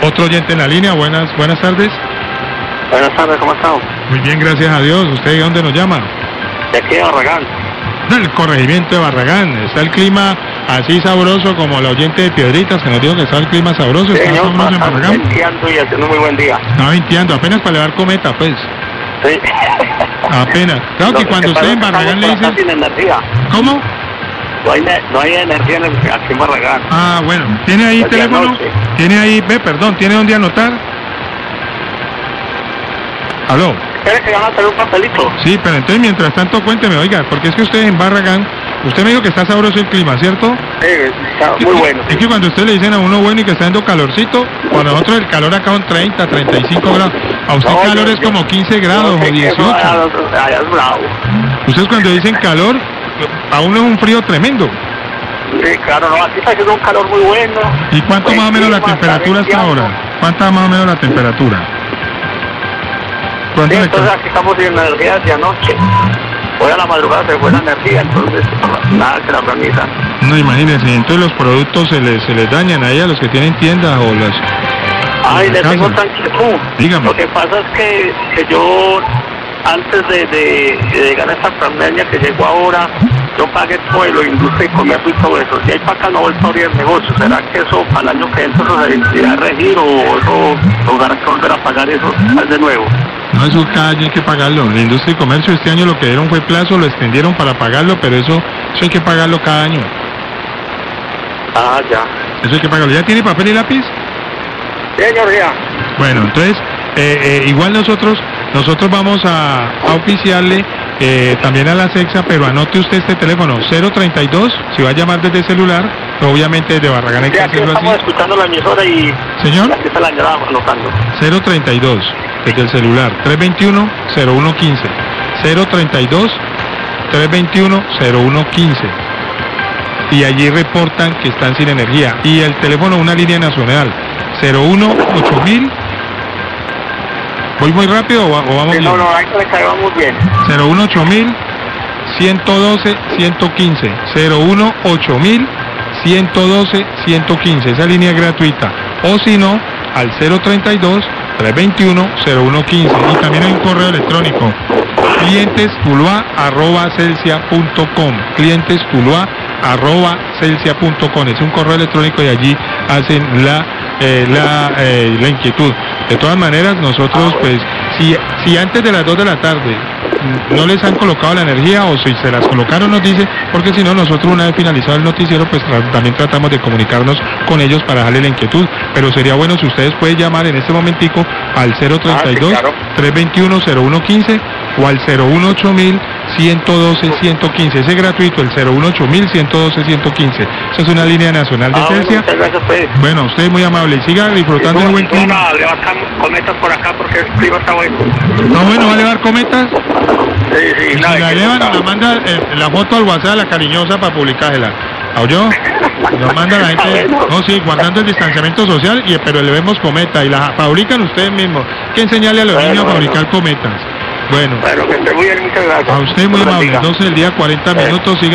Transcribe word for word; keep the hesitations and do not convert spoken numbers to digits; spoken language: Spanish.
Otro oyente en la línea, buenas, buenas tardes. Buenas tardes, ¿cómo estamos? Muy bien, gracias a Dios. ¿Usted de dónde nos llama? De aquí de Barragán. Del corregimiento de Barragán. Está el clima así sabroso como el oyente de Piedritas, que nos dijo que está el clima sabroso. Sí, ¿Está señor, sabroso en Barragán? venteando y haciendo un muy buen día. Está venteando, apenas para elevar cometa, pues. Sí. Apenas. Claro Lo que cuando pasa usted es en que Barragán le estamos por acá dicen... sin energía. ¿Cómo? No hay, ne- no hay energía en el, aquí en Barragán. Ah, bueno. ¿Tiene ahí Desde teléfono? anoche. ¿Tiene ahí, ve, perdón, ¿tiene dónde anotar? ¿Aló? ¿Quieres que van a hacer un papelito? Sí, pero entonces mientras tanto cuénteme, oiga, porque es que usted en Barragán, usted me dijo que está sabroso el clima, ¿cierto? Sí, está muy bueno. Es que cuando usted le dicen a uno bueno y que está dando calorcito, para nosotros el calor acá son treinta, treinta y cinco grados. A usted No, calor yo- es yo- como quince grados No sé o qué, eso dieciocho. allá- allá es bravo. Ustedes cuando dicen calor, a uno es un frío tremendo. Sí, claro, no, aquí está haciendo un calor muy bueno. ¿Y cuánto Buen más o menos la clima, está temperatura hasta venteando. ahora? ¿Cuánta más o menos la temperatura? Sí, ¿Cuánto le entonces ca- aquí estamos sin energía desde anoche. Hoy a la madrugada se fue la energía, entonces nada se la organizan. No, imagínense, entonces los productos se les, se les dañan ahí a los que tienen tiendas o las... Ay, la le tengo casa. otra inquietud. Dígame. Lo que pasa es que, que yo, antes de, de, de llegar a esta pandemia que llegó ahora, yo pagué todo lo industria y comercio y todo eso. Si hay para acá no vuelto a abrir el negocio, ¿será que eso para el año que entra nos irá a regir o eso nos hará que volver a pagar eso de nuevo? No, eso cada año hay que pagarlo. La industria y comercio este año lo que dieron fue plazo, lo extendieron para pagarlo, pero eso, eso hay que pagarlo cada año. Ah, ya. Eso hay que pagarlo. ¿Ya tiene papel y lápiz? Sí, señor, ya. Bueno, entonces, eh, eh, igual nosotros nosotros vamos a, a oficiarle eh, también a la SEXA, pero anote usted este teléfono, cero treinta y dos, si va a llamar desde celular, obviamente desde Barragán hay Sí, que aquí hacerlo estamos así. escuchando la emisora y Señor, aquí está la señora anotando. cero treinta y dos, desde el celular, tres veintiuno, cero uno quince, cero treinta y dos, tres veintiuno, cero uno quince. Y allí reportan que están sin energía. Y el teléfono, una línea nacional, cero uno ocho mil. ¿Voy muy rápido o, va- o vamos Sí, bien? no, no, ahí se le caemos bien. cero uno ocho mil, ciento doce, ciento quince. cero uno ocho mil, ciento doce, ciento quince. Esa línea es gratuita. O si no, al cero treinta y dos, tres veintiuno, cero uno quince. Y también hay un correo electrónico, clientestuluá arroba celsia punto com, clientestuluá arroba celsia punto com. Es un correo electrónico y allí hacen la eh, la, eh, la inquietud. De todas maneras, nosotros pues si, si antes de las dos de la tarde mm, no les han colocado la energía o si se las colocaron nos dice, porque si no nosotros una vez finalizado el noticiero pues tra- también tratamos de comunicarnos con ellos para dejarle la inquietud, pero sería bueno si ustedes pueden llamar en este momentico al cero treinta y dos, Ah, sí, claro. tres veintiuno, cero uno quince o al cero uno ocho mil, ciento doce, ciento quince. Ese es gratuito, el cero uno ocho mil, ciento doce, ciento quince. Esa es una línea nacional de Ah, bueno, Celsia. muchas gracias, pues. Bueno, usted es muy amable y siga disfrutando del buen clima. No, le bajamos cometas por acá porque el clima está bueno. No, bueno, va a elevar cometas. Sí, sí, Y si nada, la que elevan, no nos la manda eh, la foto al WhatsApp, la cariñosa, para publicársela. ¿Oyó? Nos manda la gente, no, sí, guardando el distanciamiento social, y, pero elevemos cometa y la fabrican ustedes mismos. Hay que enseñarle a los Bueno, niños a bueno. fabricar cometas. Bueno, Bueno, que esté muy bien, muchas gracias. a usted muy Dios amable. bendiga. doce del día, cuarenta Eh. minutos. Siga